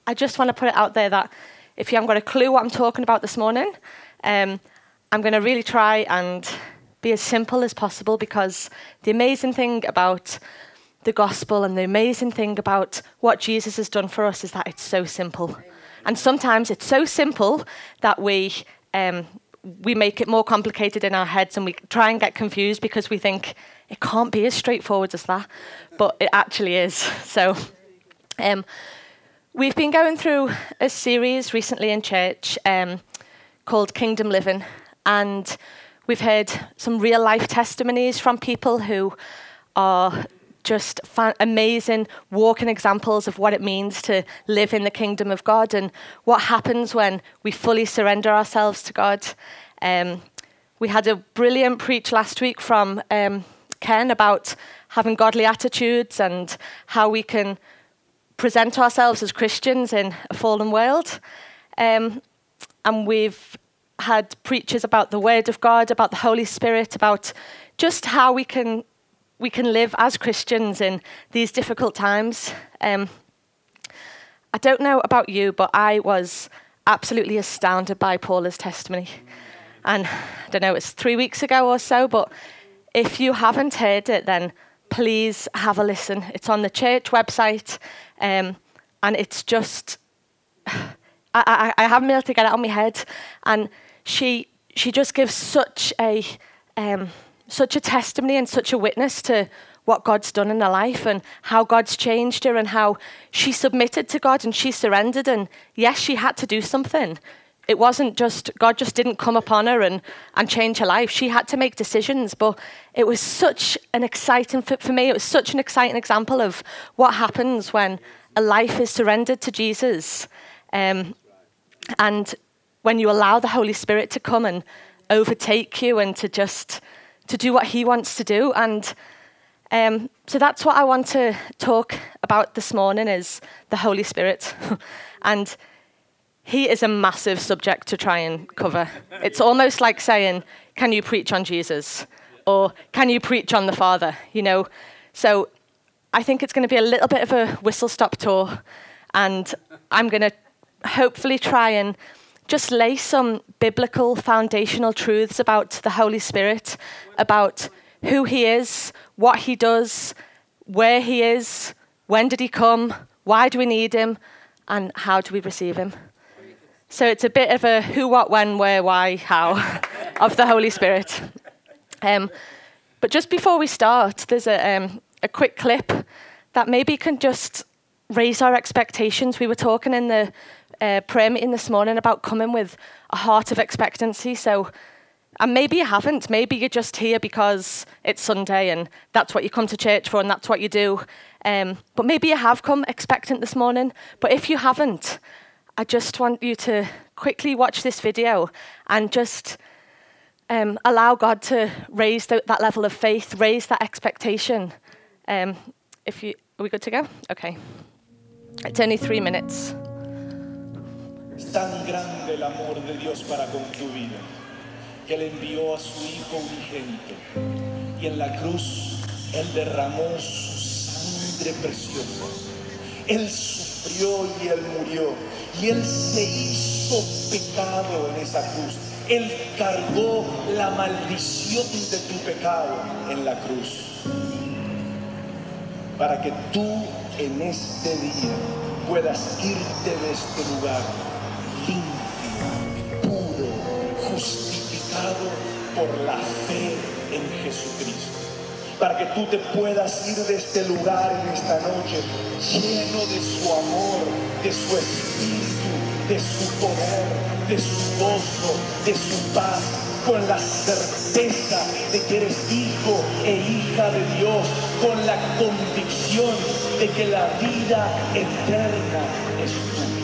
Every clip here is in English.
I just want to put it out there that if you haven't got a clue what I'm talking about this morning, I'm going to really try and be as simple as possible, because the amazing thing about the gospel and the amazing thing about what Jesus has done for us is that it's so simple. Amen. And sometimes it's so simple that we make it more complicated in our heads, and we try and get confused because we think it can't be as straightforward as that, but it actually is. So we've been going through a series recently in church called Kingdom Living, and we've heard some real life testimonies from people who are just amazing walking examples of what it means to live in the kingdom of God and what happens when we fully surrender ourselves to God. We had a brilliant preach last week from Ken about having godly attitudes and how we can present ourselves as Christians in a fallen world. And we've had preachers about the Word of God, about the Holy Spirit, about just how we can live as Christians in these difficult times. I don't know about you, but I was absolutely astounded by Paula's testimony. And I don't know, it's 3 weeks ago or so, but if you haven't heard it, then please have a listen. It's on the church website, and it's just, I haven't been able to get it out of my head. And she just gives such a testimony and such a witness to what God's done in her life and how God's changed her and how she submitted to God and she surrendered. And yes, she had to do something. It wasn't just, God just didn't come upon her and change her life. She had to make decisions, but it was such an exciting, for me, it was such an exciting example of what happens when a life is surrendered to Jesus. And when you allow the Holy Spirit to come and overtake you and to do what he wants to do. And so that's what I want to talk about this morning, is the Holy Spirit. And he is a massive subject to try and cover. It's almost like saying, can you preach on Jesus? Or can you preach on the Father? You know, so I think it's going to be a little bit of a whistle-stop tour. And I'm going to hopefully try and just lay some biblical foundational truths about the Holy Spirit, about who he is, what he does, where he is, when did he come, why do we need him, and how do we receive him. So it's a bit of a who, what, when, where, why, how of the Holy Spirit. But just before we start, there's a quick clip that maybe can just raise our expectations. We were talking in the prayer meeting this morning about coming with a heart of expectancy. So, and maybe you haven't. Maybe you're just here because it's Sunday and that's what you come to church for and that's what you do. But maybe you have come expectant this morning. But if you haven't, I just want you to quickly watch this video and just allow God to raise that level of faith, raise that expectation. Are we good to go? Okay. It's only 3 minutes. Es tan grande el amor de Dios para con tu vida, que Él envió a su Hijo unigénito, y en la cruz Él derramó su sangre preciosa. Él sufrió y Él murió, y Él se hizo pecado en esa cruz. Él cargó la maldición de tu pecado en la cruz, para que tú en este día puedas irte de este lugar limpio, puro, justificado por la fe en Jesucristo. Para que tú te puedas ir de este lugar en esta noche lleno de su amor, de su espíritu, de su poder, de su gozo, de su paz, con la certeza de que eres hijo e hija de Dios, con la convicción de que la vida eterna es tuya.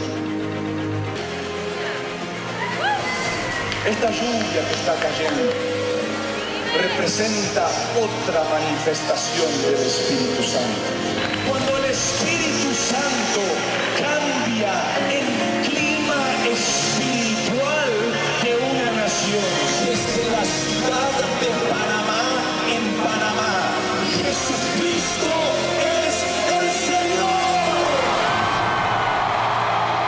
Esta lluvia que está cayendo representa otra manifestación del Espíritu Santo. Cuando el Espíritu Santo cambia el clima espiritual de una nación, desde la ciudad de Panamá, en Panamá, Jesucristo es el Señor.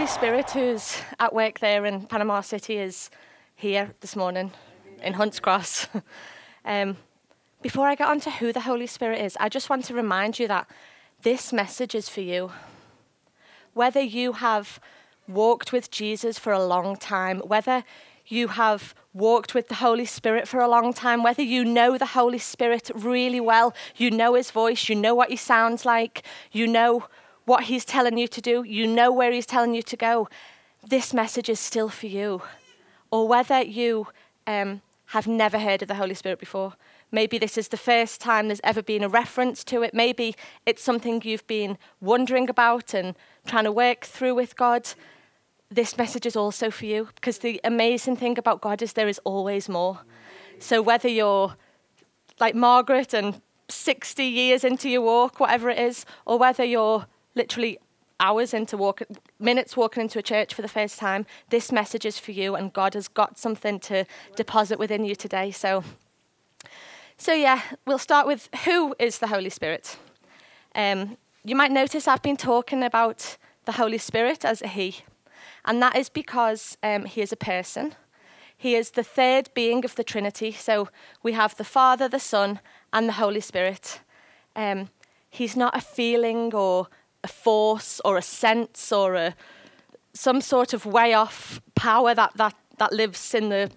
Spirit, who's at work there in Panama City, is here this morning in Hunts Cross. Before I get on to who the Holy Spirit is, I just want to remind you that this message is for you. Whether you have walked with Jesus for a long time, whether you have walked with the Holy Spirit for a long time, whether you know the Holy Spirit really well, you know his voice, you know what he sounds like, you know what he's telling you to do, you know where he's telling you to go, this message is still for you. Or whether you have never heard of the Holy Spirit before. Maybe this is the first time there's ever been a reference to it. Maybe it's something you've been wondering about and trying to work through with God. This message is also for you, because the amazing thing about God is there is always more. So whether you're like Margaret and 60 years into your walk, whatever it is, or whether you're literally minutes walking into a church for the first time, this message is for you, and God has got something to deposit within you today. So yeah, we'll start with who is the Holy Spirit. You might notice I've been talking about the Holy Spirit as a he, and that is because he is a person. He is the third being of the Trinity. So we have the Father, the Son, and the Holy Spirit. He's not a feeling or a force or a sense or some sort of way off power that lives in the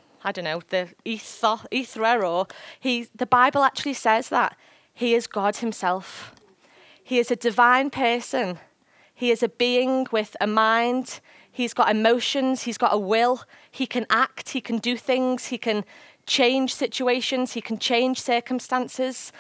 ether, or the Bible actually says that he is God himself. He is a divine person. He is a being with a mind. He's got emotions. He's got a will. He can act. He can do things. He can change situations. He can change circumstances.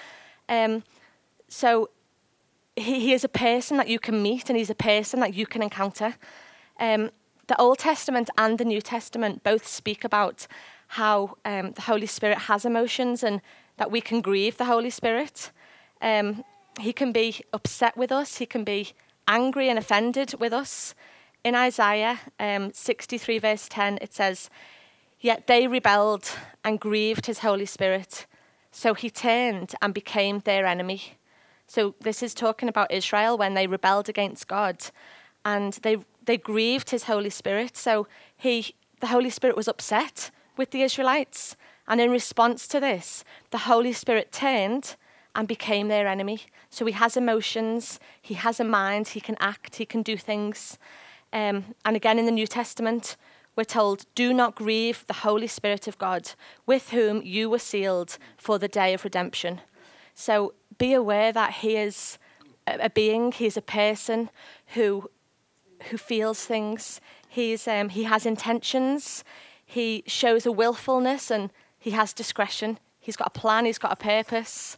So he is a person that you can meet, and he's a person that you can encounter. The Old Testament and the New Testament both speak about how the Holy Spirit has emotions and that we can grieve the Holy Spirit. He can be upset with us. He can be angry and offended with us. In Isaiah 63 verse 10, it says, "Yet they rebelled and grieved his Holy Spirit, so he turned and became their enemy." So this is talking about Israel when they rebelled against God, and they grieved his Holy Spirit. So the Holy Spirit was upset with the Israelites, and in response to this, the Holy Spirit turned and became their enemy. So he has emotions, he has a mind, he can act, he can do things. And again in the New Testament, we're told, "Do not grieve the Holy Spirit of God, with whom you were sealed for the day of redemption." So be aware that he is a being, he is a person who feels things. He has intentions, he shows a willfulness, and he has discretion. He's got a plan, he's got a purpose.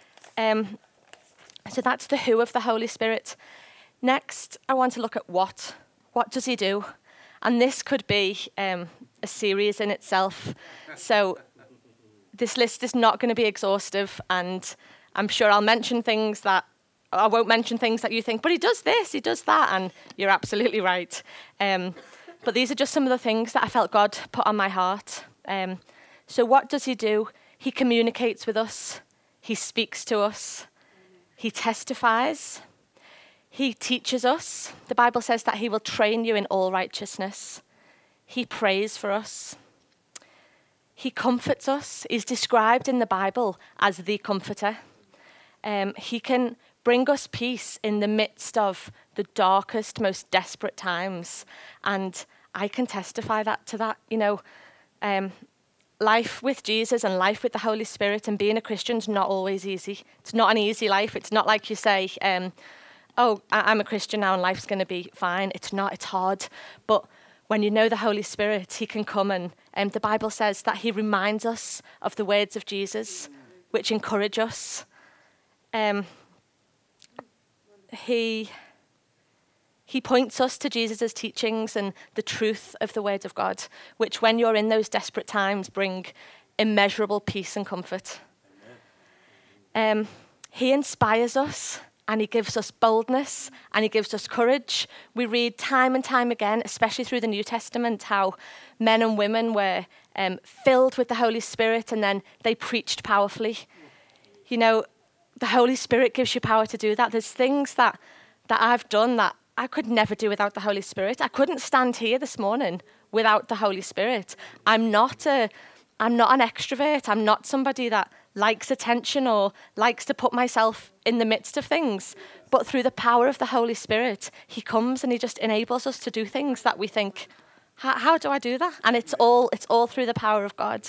So that's the who of the Holy Spirit. Next, I want to look at what. What does he do? And this could be a series in itself. So this list is not going to be exhaustive, and I'm sure I won't mention things that you think, but he does this, he does that, and you're absolutely right. But these are just some of the things that I felt God put on my heart. So what does he do? He communicates with us. He speaks to us. He testifies. He teaches us. The Bible says that he will train you in all righteousness. He prays for us. He comforts us. He's described in the Bible as the comforter. He can bring us peace in the midst of the darkest, most desperate times. And I can testify to that. Life with Jesus and life with the Holy Spirit and being a Christian is not always easy. It's not an easy life. It's not like you say, I'm a Christian now and life's going to be fine. It's not. It's hard. But when you know the Holy Spirit, he can come, and the Bible says that he reminds us of the words of Jesus, which encourage us. He points us to Jesus' teachings and the truth of the word of God, which when you're in those desperate times bring immeasurable peace and comfort. He inspires us, and he gives us boldness, and he gives us courage. We read time and time again, especially through the New Testament, how men and women were filled with the Holy Spirit, and then they preached powerfully. The Holy Spirit gives you power to do that. There's things that I've done that I could never do without the Holy Spirit. I couldn't stand here this morning without the Holy Spirit. I'm not an extrovert. I'm not somebody that likes attention or likes to put myself in the midst of things. But through the power of the Holy Spirit, he comes and he just enables us to do things that we think, how do I do that? And it's all through the power of God.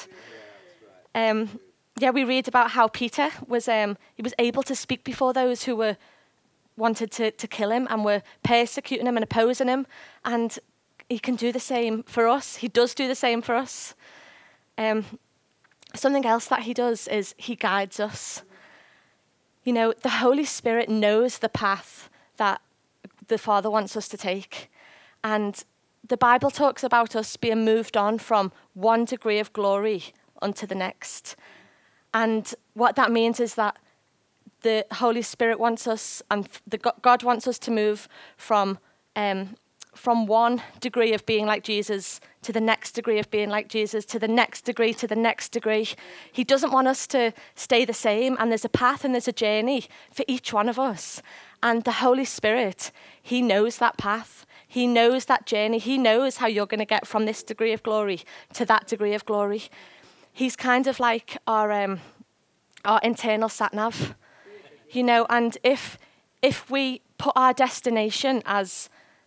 We read about how Peter was able to speak before those who were wanted to kill him and were persecuting him and opposing him. And he can do the same for us. He does do the same for us. Something else that he does is he guides us. You know, the Holy Spirit knows the path that the Father wants us to take. And the Bible talks about us being moved on from one degree of glory unto the next. And what that means is that the Holy Spirit wants us, and God wants us to move from one degree of being like Jesus to the next degree of being like Jesus, to the next degree, to the next degree. He doesn't want us to stay the same, and there's a path and there's a journey for each one of us. And the Holy Spirit, he knows that path. He knows that journey. He knows how you're going to get from this degree of glory to that degree of glory. He's kind of like our internal sat-nav. You know, and if we put our destination as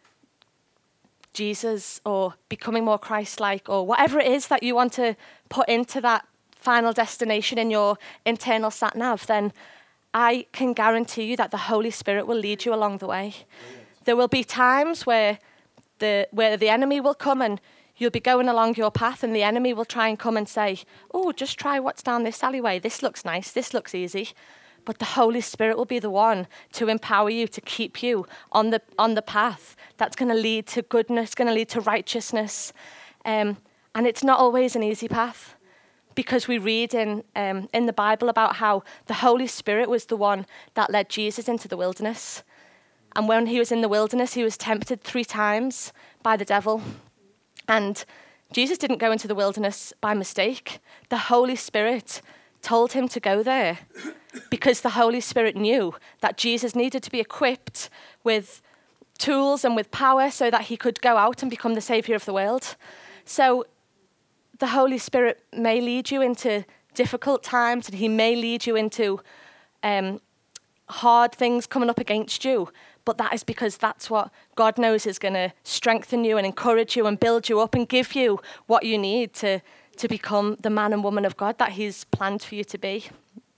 Jesus or becoming more Christ-like or whatever it is that you want to put into that final destination in your internal sat-nav, then I can guarantee you that the Holy Spirit will lead you along the way. There will be times where the enemy will come and you'll be going along your path and the enemy will try and come and say, oh, just try what's down this alleyway. This looks nice. This looks easy. But the Holy Spirit will be the one to empower you, to keep you on the path that's going to lead to goodness, going to lead to righteousness. And it's not always an easy path, because we read in the Bible about how the Holy Spirit was the one that led Jesus into the wilderness. And when he was in the wilderness, he was tempted 3 times by the devil. And Jesus didn't go into the wilderness by mistake. The Holy Spirit told him to go there because the Holy Spirit knew that Jesus needed to be equipped with tools and with power so that he could go out and become the Savior of the world. So the Holy Spirit may lead you into difficult times, and he may lead you into hard things coming up against you, but that is because that's what God knows is going to strengthen you and encourage you and build you up and give you what you need to become the man and woman of God that he's planned for you to be.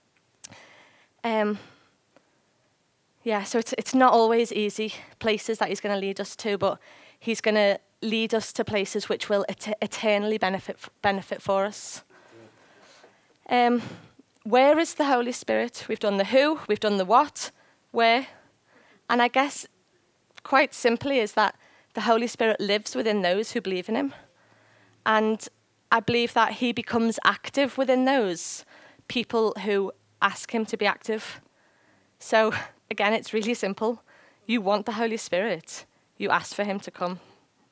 So it's not always easy places that he's going to lead us to, but he's going to lead us to places which will eternally benefit for us. Where is the Holy Spirit? We've done the who, we've done the what, where. And I guess quite simply is that the Holy Spirit lives within those who believe in him. And I believe that he becomes active within those people who ask him to be active. So again, it's really simple. You want the Holy Spirit, you ask for him to come.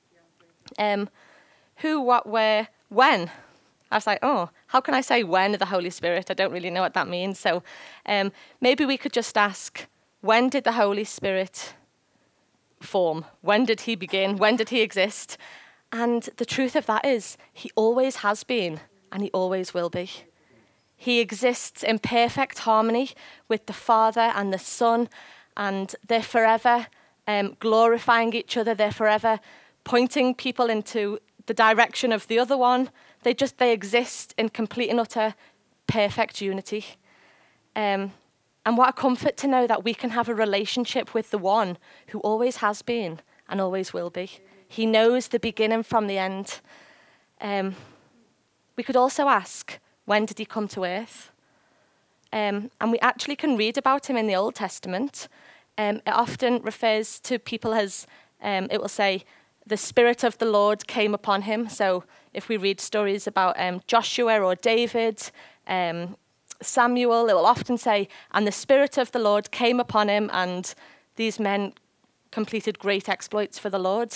Who, what, where, when? I was like, oh, how can I say when the Holy Spirit? I don't really know what that means. So maybe we could just ask, when did the Holy Spirit form? When did he begin? When did he exist? And the truth of that is, he always has been, and he always will be. He exists in perfect harmony with the Father and the Son, and they're forever glorifying each other. They're forever pointing people into the direction of the other one. They exist in complete and utter perfect unity. And what a comfort to know that we can have a relationship with the one who always has been and always will be. He knows the beginning from the end. We could also ask, when did he come to earth? And we actually can read about him in the Old Testament. It often refers to people as, it will say, the Spirit of the Lord came upon him. So if we read stories about Joshua or David, Samuel, it will often say, and the Spirit of the Lord came upon him, and these men completed great exploits for the Lord.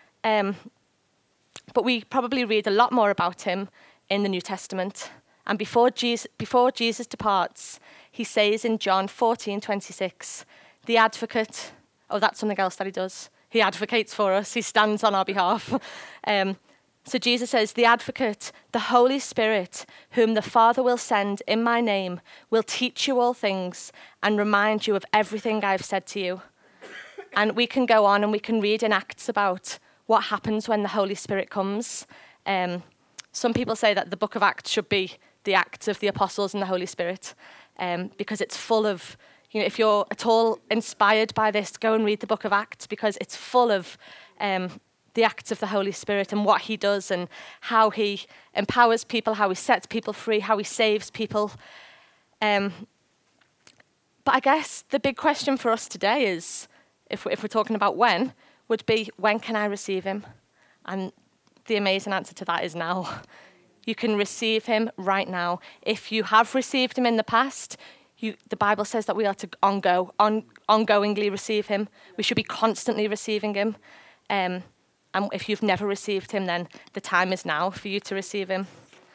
But we probably read a lot more about him in the New Testament. And before Jesus departs, he says in John 14:26, the advocate, oh, that's something else that he does. He advocates for us. He stands on our behalf. So Jesus says, the advocate, the Holy Spirit, whom the Father will send in my name, will teach you all things and remind you of everything I've said to you. And we can go on and we can read in Acts about what happens when the Holy Spirit comes. Some people say that the book of Acts should be the Acts of the Apostles and the Holy Spirit, because it's full of, if you're at all inspired by this, go and read the book of Acts, because it's full of the acts of the Holy Spirit and what he does and how he empowers people, how he sets people free, how he saves people. But I guess the big question for us today is, if we're talking about when, would be, when can I receive him? And the amazing answer to that is now. You can receive him right now. If you have received him in the past, the Bible says that we are to ongoingly receive him. We should be constantly receiving him. And if you've never received him, then the time is now for you to receive him.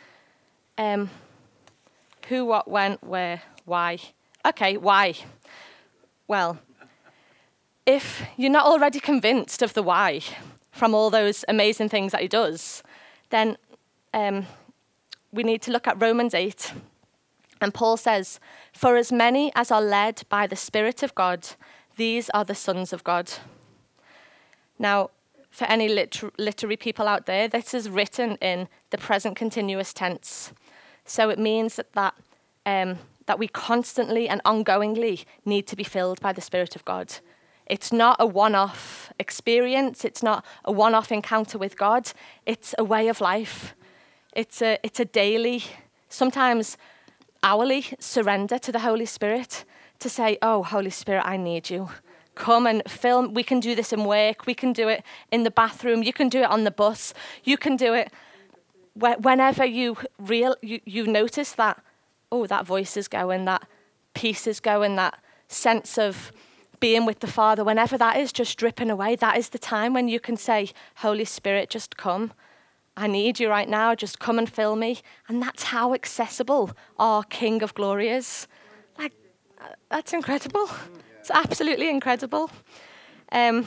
Who, what, when, where, why? Okay, why? Well, if you're not already convinced of the why from all those amazing things that he does, then we need to look at Romans 8. And Paul says, for as many as are led by the Spirit of God, these are the sons of God. Now, for any literary people out there, this is written in the present continuous tense. So it means that we constantly and ongoingly need to be filled by the Spirit of God. It's not a one-off experience. It's not a one-off encounter with God. It's a way of life. It's a daily, sometimes hourly surrender to the Holy Spirit to say, oh, Holy Spirit, I need you. Come and fill. We can do this in work. We can do it in the bathroom. You can do it on the bus. You can do it whenever you notice that, oh, that voice is going, that peace is going, that sense of being with the Father, whenever that is just dripping away, that is the time when you can say, Holy Spirit, just come. I need you right now. Just come and fill me. And that's how accessible our King of Glory is. Like, that's incredible. It's absolutely incredible. So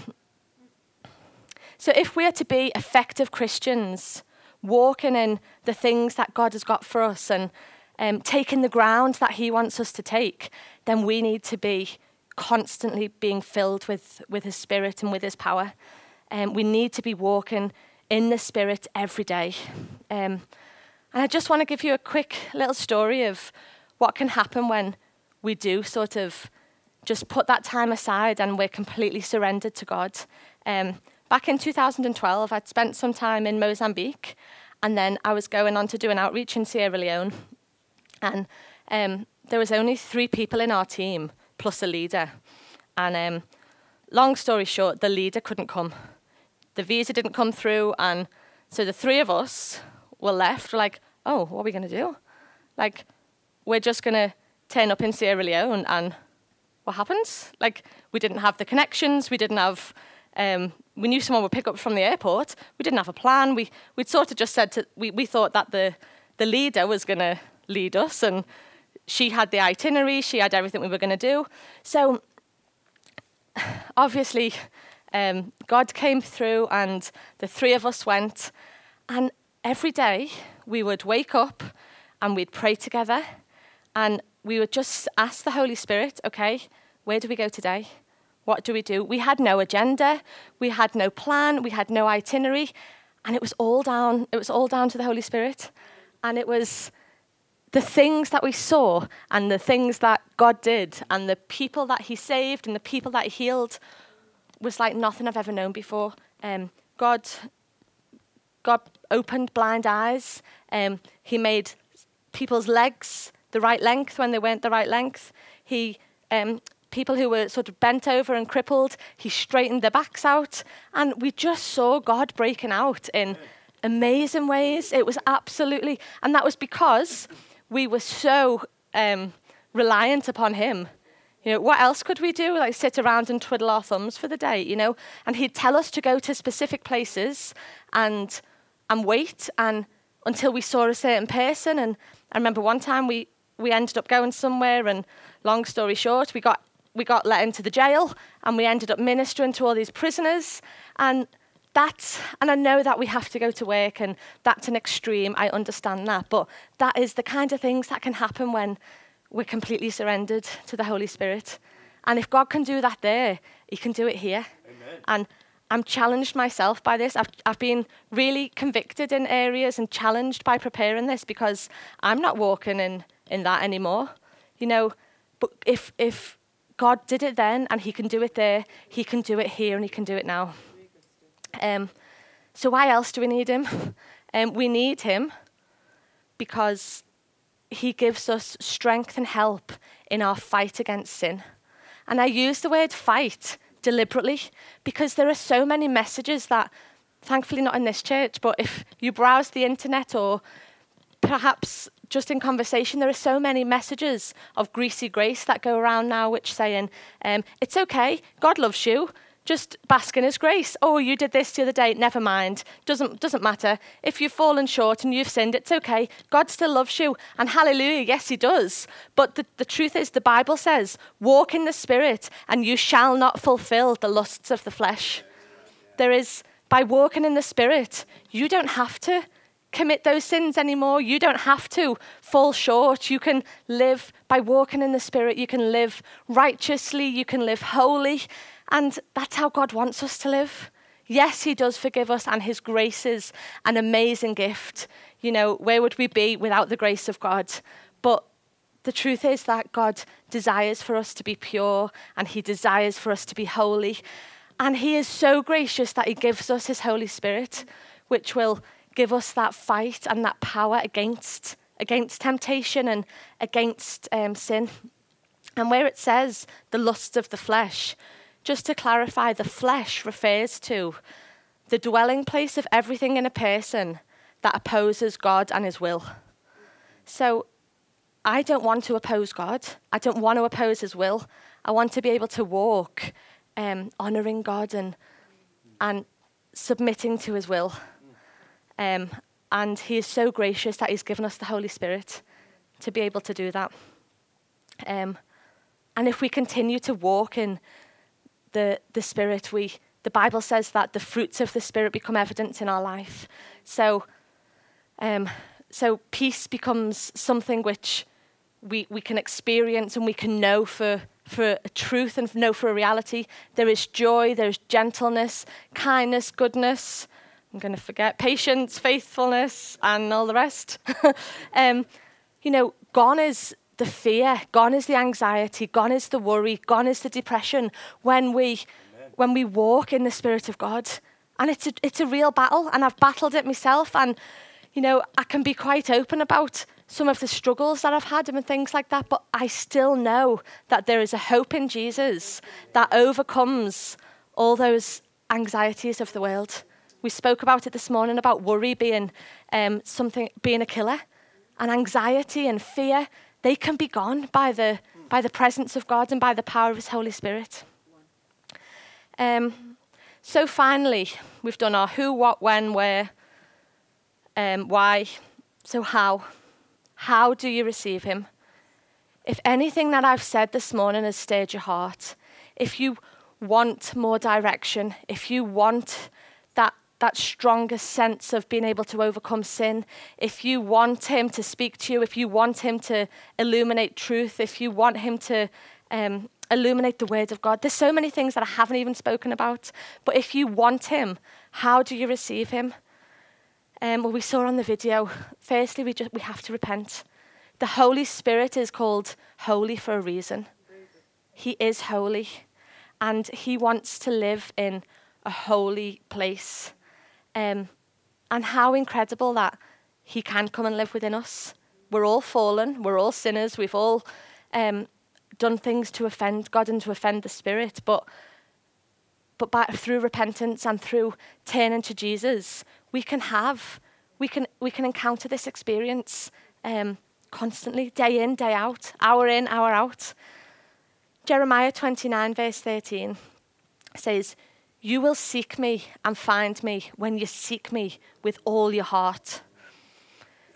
if we are to be effective Christians, walking in the things that God has got for us and taking the ground that he wants us to take, then we need to be constantly being filled with his Spirit and with his power. We need to be walking in the Spirit every day. And I just want to give you a quick little story of what can happen when we do sort of just put that time aside and we're completely surrendered to God. Back in 2012, I'd spent some time in Mozambique, and then I was going on to do an outreach in Sierra Leone. And there was only 3 people in our team, plus a leader. And long story short, the leader couldn't come. The visa didn't come through, and so the 3 of us were left. We're like, oh, what are we going to do? Like, we're just going to turn up in Sierra Leone, and what happens? Like, we didn't have the connections. We didn't have, we knew someone would pick up from the airport. We didn't have a plan. We'd sort of just said we thought that the leader was going to lead us, and she had the itinerary. She had everything we were going to do. So obviously, God came through, and the 3 of us went. And every day we would wake up and we'd pray together, and we would just ask the Holy Spirit, okay, where do we go today? What do we do? We had no agenda. We had no plan. We had no itinerary. And it was all down to the Holy Spirit. And it was the things that we saw and the things that God did and the people that he saved and the people that he healed was like nothing I've ever known before. God opened blind eyes. He made people's legs the right length when they weren't the right length. He people who were sort of bent over and crippled, he straightened their backs out. And we just saw God breaking out in amazing ways. It was absolutely, and that was because we were so reliant upon him. You know, what else could we do? Like sit around and twiddle our thumbs for the day, you know? And he'd tell us to go to specific places and wait and until we saw a certain person. And I remember one time we ended up going somewhere, and long story short, we got we got let into the jail, and we ended up ministering to all these prisoners. And I know that we have to go to work, and that's an extreme. I understand that. But that is the kind of things that can happen when we're completely surrendered to the Holy Spirit. And if God can do that there, he can do it here. Amen. And I'm challenged myself by this. I've been really convicted in areas and challenged by preparing this, because I'm not walking in that anymore. You know, but if God did it then and he can do it there, he can do it here and he can do it now. So why else do we need him? We need him because he gives us strength and help in our fight against sin. And I use the word fight deliberately because there are so many messages that, thankfully not in this church, but if you browse the internet or perhaps just in conversation, there are so many messages of greasy grace that go around now, which saying, it's okay, God loves you, just bask in his grace. Oh, you did this the other day, never mind, doesn't matter. If you've fallen short and you've sinned, it's okay, God still loves you. And hallelujah, yes, he does. But the truth is, the Bible says, walk in the Spirit and you shall not fulfill the lusts of the flesh. There is, by walking in the Spirit, you don't have to commit those sins anymore. You don't have to fall short. You can live by walking in the Spirit. You can live righteously. You can live holy. And that's how God wants us to live. Yes, he does forgive us, and his grace is an amazing gift. You know, where would we be without the grace of God? But the truth is that God desires for us to be pure, and he desires for us to be holy. And he is so gracious that he gives us his Holy Spirit, which will give us that fight and that power against temptation and against sin. And where it says the lusts of the flesh, just to clarify, the flesh refers to the dwelling place of everything in a person that opposes God and his will. So I don't want to oppose God. I don't want to oppose his will. I want to be able to walk honouring God and submitting to his will. And he is so gracious that he's given us the Holy Spirit to be able to do that. And if we continue to walk in the Spirit, the Bible says that the fruits of the Spirit become evident in our life. So peace becomes something which we can experience and we can know for a truth and know for a reality. There is joy, there is gentleness, kindness, goodness, I'm going to forget, patience, faithfulness, and all the rest. Gone is the fear, gone is the anxiety, gone is the worry, gone is the depression when we walk in the Spirit of God. And it's a real battle, and I've battled it myself. And, I can be quite open about some of the struggles that I've had and things like that, but I still know that there is a hope in Jesus that overcomes all those anxieties of the world. We spoke about it this morning, about worry being being a killer, and anxiety and fear, they can be gone by the presence of God and by the power of his Holy Spirit. So finally, we've done our who, what, when, where, why. So how? How do you receive him? If anything that I've said this morning has stirred your heart, if you want more direction, if you want that stronger sense of being able to overcome sin, if you want him to speak to you, if you want him to illuminate truth, if you want him to illuminate the word of God. There's so many things that I haven't even spoken about. But if you want him, how do you receive him? Well, we saw on the video, firstly, we have to repent. The Holy Spirit is called holy for a reason. He is holy, and he wants to live in a holy place. And how incredible that he can come and live within us. We're all fallen. We're all sinners. We've all done things to offend God and to offend the Spirit. But through repentance and through turning to Jesus, we can encounter this experience constantly, day in, day out, hour in, hour out. Jeremiah 29, verse 13 says, "You will seek me and find me when you seek me with all your heart."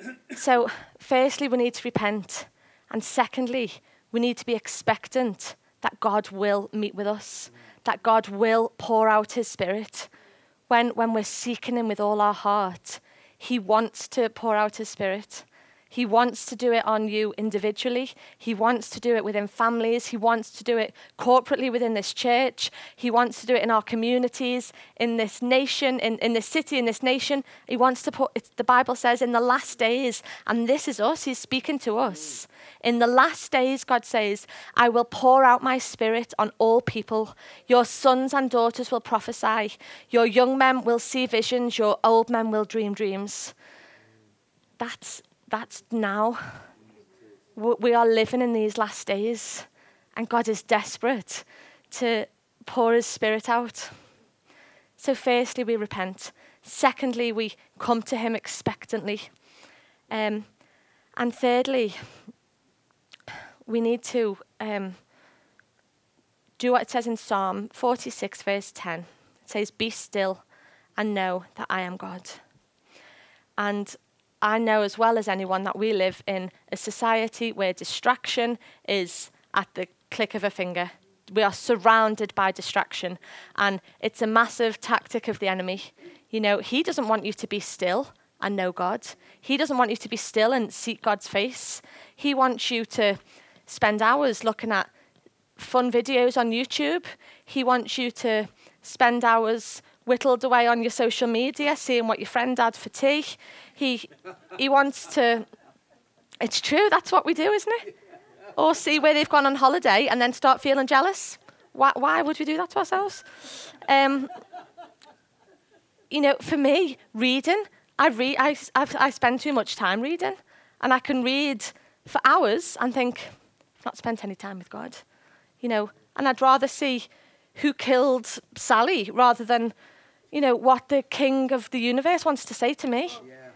So, firstly, we need to repent. And secondly, we need to be expectant that God will meet with us, that God will pour out his Spirit. When we're seeking him with all our heart, he wants to pour out his Spirit. He wants to do it on you individually. He wants to do it within families. He wants to do it corporately within this church. He wants to do it in our communities, in this nation, in this city, in this nation. He wants to the Bible says, in the last days, and this is us, he's speaking to us. In the last days, God says, I will pour out my Spirit on all people. Your sons and daughters will prophesy. Your young men will see visions. Your old men will dream dreams. That's now. We are living in these last days, and God is desperate to pour his Spirit out. So firstly, we repent. Secondly, we come to him expectantly. And thirdly, we need to do what it says in Psalm 46, verse 10. It says, be still and know that I am God. And I know as well as anyone that we live in a society where distraction is at the click of a finger. We are surrounded by distraction, and it's a massive tactic of the enemy. You know, he doesn't want you to be still and know God. He doesn't want you to be still and seek God's face. He wants you to spend hours looking at fun videos on YouTube. He wants you to spend hours whittled away on your social media, seeing what your friend had for tea. He wants to, it's true, that's what we do, isn't it? Or see where they've gone on holiday and then start feeling jealous. Why would we do that to ourselves? You know, for me, reading, I spend too much time reading, and I can read for hours and think, I've not spent any time with God. You know, and I'd rather see who killed Sally rather than, you know, what the king of the universe wants to say to me.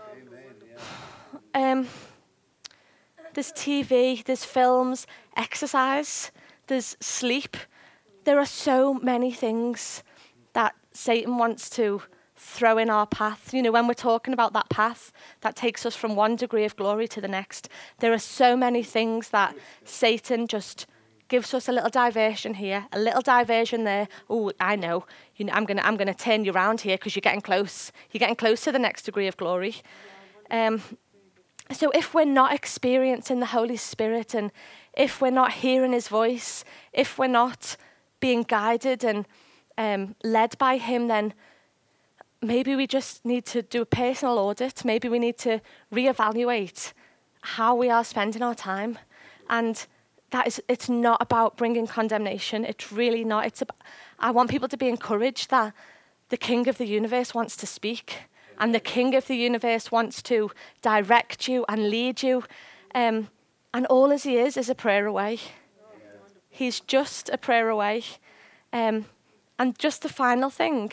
There's TV, there's films, exercise, there's sleep. There are so many things that Satan wants to throw in our path. You know, when we're talking about that path that takes us from one degree of glory to the next, there are so many things that Satan just gives us a little diversion here, a little diversion there. Oh, I know. You know, I'm gonna turn you around here because you're getting close. You're getting close to the next degree of glory. So if we're not experiencing the Holy Spirit, and if we're not hearing his voice, if we're not being guided and led by him, then maybe we just need to do a personal audit. Maybe we need to reevaluate how we are spending our time. And it's not about bringing condemnation. It's really not. I want people to be encouraged that the King of the universe wants to speak, and the King of the universe wants to direct you and lead you. And all as he is a prayer away. He's just a prayer away. And just the final thing,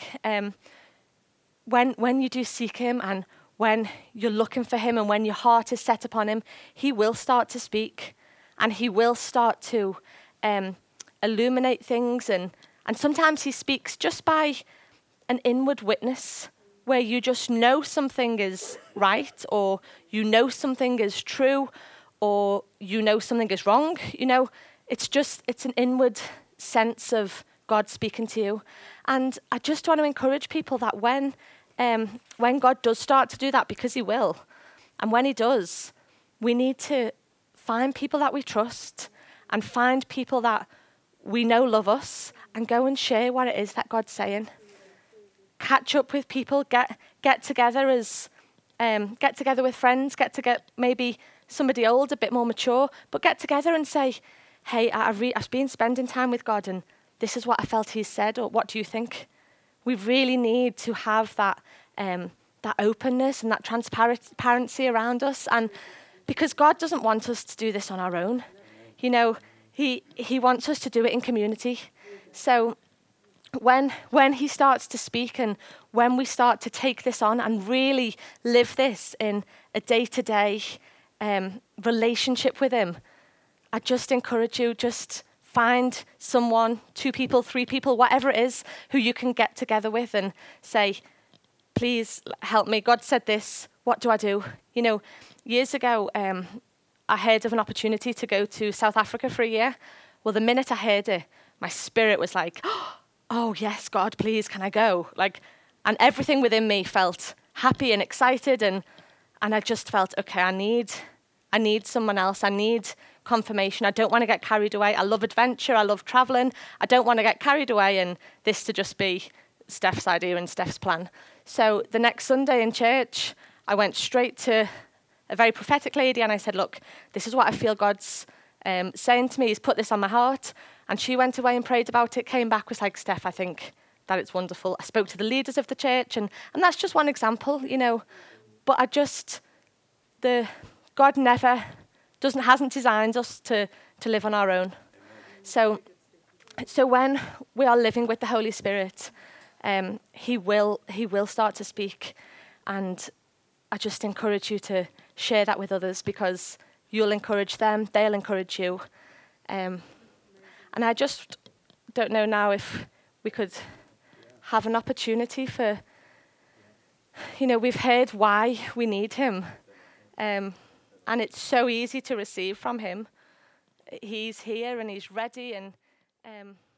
when you do seek him, and when you're looking for him, and when your heart is set upon him, he will start to speak, and he will start to illuminate things. And sometimes he speaks just by an inward witness, where you just know something is right, or you know something is true, or you know something is wrong. You know, it's an inward sense of God speaking to you. And I just want to encourage people that when God does start to do that, because he will, and when he does, we need to find people that we trust, and find people that we know love us, and go and share what it is that God's saying. Catch up with people, get together with friends, maybe somebody old, a bit more mature, but get together and say, hey, I've been spending time with God, and this is what I felt he said, or what do you think? We really need to have that openness and that transparency around us, and because God doesn't want us to do this on our own. You know, he wants us to do it in community. So when he starts to speak, and when we start to take this on and really live this in a day-to-day relationship with him, I just encourage you, just find someone, 2 people, 3 people, whatever it is, who you can get together with and say, please help me. God said this. What do I do? You know, years ago, I heard of an opportunity to go to South Africa for a year Well, the minute I heard it, my spirit was like, oh, yes, God, please, can I go? And everything within me felt happy and excited. And I just felt, okay, I need someone else. I need confirmation. I don't want to get carried away. I love adventure. I love traveling. I don't want to get carried away and this to just be Steph's idea and Steph's plan. So the next Sunday in church, I went straight to a very prophetic lady and I said, look, this is what I feel God's saying to me. He's put this on my heart. And she went away and prayed about it, came back, was like, Steph, I think that it's wonderful. I spoke to the leaders of the church, and that's just one example, But God never hasn't designed us to live on our own. So when we are living with the Holy Spirit, he will start to speak, and I just encourage you to share that with others, because you'll encourage them, they'll encourage you. And I just don't know now if we could have an opportunity for, we've heard why we need him. And it's so easy to receive from him. He's here and he's ready, and